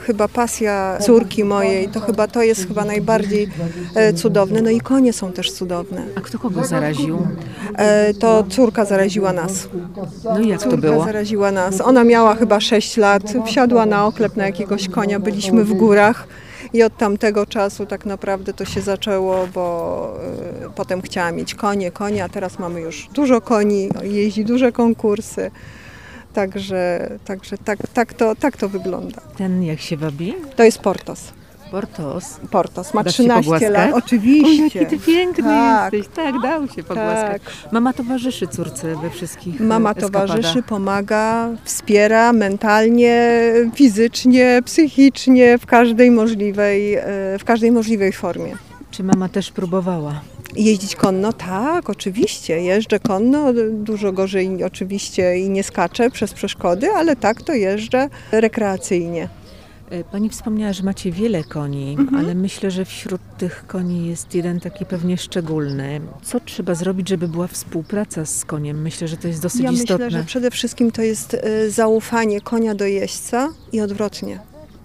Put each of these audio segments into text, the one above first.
chyba pasja córki mojej, to jest chyba najbardziej cudowne. No i konie są też cudowne. A kto kogo zaraził? To córka zaraziła nas. No i jak to Córka było? zaraziła nas. Ona miała chyba 6 lat, wsiadła na oklep na jakiegoś konia, byliśmy w górach i od tamtego czasu tak naprawdę to się zaczęło, bo potem chciała mieć konie, a teraz mamy już dużo koni, jeździ duże konkursy. Także tak to wygląda. Ten jak się wabi? To jest Portos. Portos. Ma Dasz się 13 lat. pogłaskać? Oczywiście. O, jaki ty piękny Tak. jesteś. Tak, dał się pogłaskać. Mama towarzyszy córce we wszystkich Mama eskapadach. towarzyszy, pomaga, wspiera mentalnie, fizycznie, psychicznie, w każdej możliwej formie. Czy mama też próbowała? Jeździć konno? Tak, oczywiście. Jeżdżę konno, dużo gorzej oczywiście i nie skaczę przez przeszkody, ale tak to jeżdżę rekreacyjnie. Pani wspomniała, że macie wiele koni, ale myślę, że wśród tych koni jest jeden taki pewnie szczególny. Co trzeba zrobić, żeby była współpraca z koniem? Myślę, że to jest dosyć istotne. Myślę, że przede wszystkim to jest zaufanie konia do jeźdźca i odwrotnie.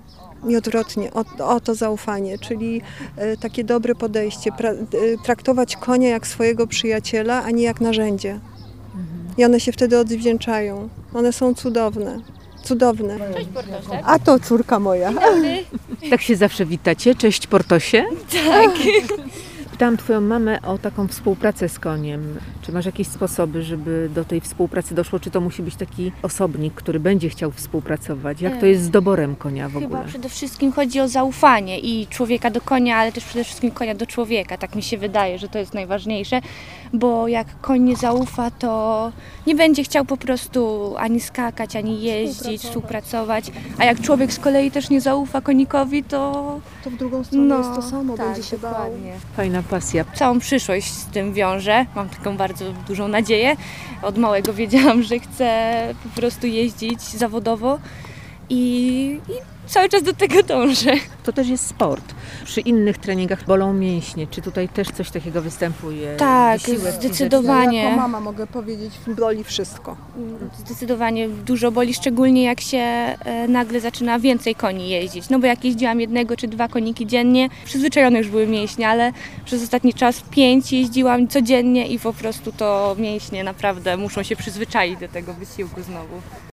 O to zaufanie, czyli takie dobre podejście, traktować konia jak swojego przyjaciela, a nie jak narzędzie. I one się wtedy odwdzięczają. One są cudowne. Cześć Portosie. A to córka moja. Tak się zawsze witacie? Cześć Portosie. Tak. Pytałam twoją mamę o taką współpracę z koniem. Czy masz jakieś sposoby, żeby do tej współpracy doszło? Czy to musi być taki osobnik, który będzie chciał współpracować? Jak to jest z doborem konia w ogóle? Chyba przede wszystkim chodzi o zaufanie i człowieka do konia, ale też przede wszystkim konia do człowieka. Tak mi się wydaje, że to jest najważniejsze, bo jak koń nie zaufa, to nie będzie chciał po prostu ani skakać, ani jeździć, współpracować. A jak człowiek z kolei też nie zaufa konikowi, to W drugą stronę jest to samo, tak, będzie się bał. dokładnie. Fajna pasja. Całą przyszłość z tym wiąże. Mam taką bardzo dużą nadzieję. Od małego wiedziałam, że chcę po prostu jeździć zawodowo i cały czas do tego dążę. To też jest sport. Przy innych treningach bolą mięśnie. Czy tutaj też coś takiego występuje? Tak, Wysiłek zdecydowanie. Jako mama mogę powiedzieć, boli wszystko. Zdecydowanie dużo boli, szczególnie jak się nagle zaczyna więcej koni jeździć. No bo jak jeździłam 1 czy 2 koniki dziennie, przyzwyczajone już były mięśnie, ale przez ostatni czas 5 jeździłam codziennie i po prostu to mięśnie naprawdę muszą się przyzwyczaić do tego wysiłku znowu.